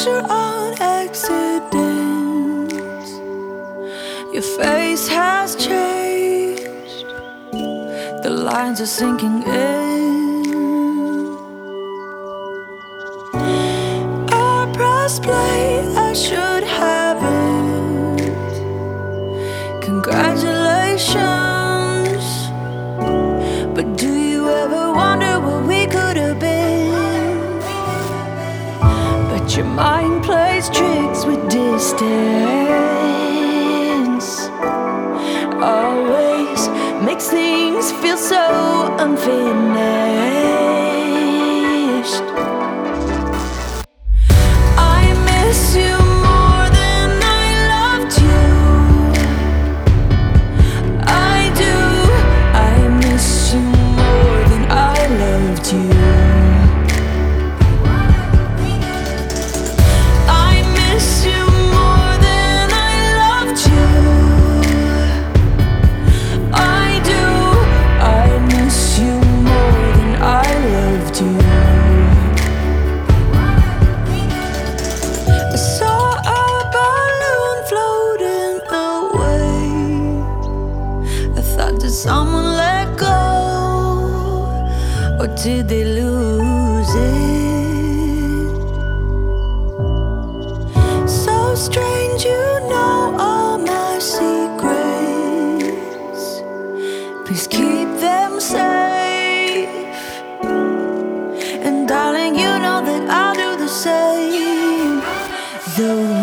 picture on accident. Your face has changed, the lines are sinking in. I pressed play, I should haven't. Congratulations. But do you ever wonder what we could have been? But your mind plays tricks with distance, always makes things feel so unfinished. I miss you more than I loved you. I do. I miss you more than I loved you. I miss you more than I loved you. I do. I miss you more than I loved you. I saw a balloon floating away. I thought, did someone let go? Or did they lose it? So strange, you know all my secrets. Please keep them safe. And darling, you know that I'll do the same. The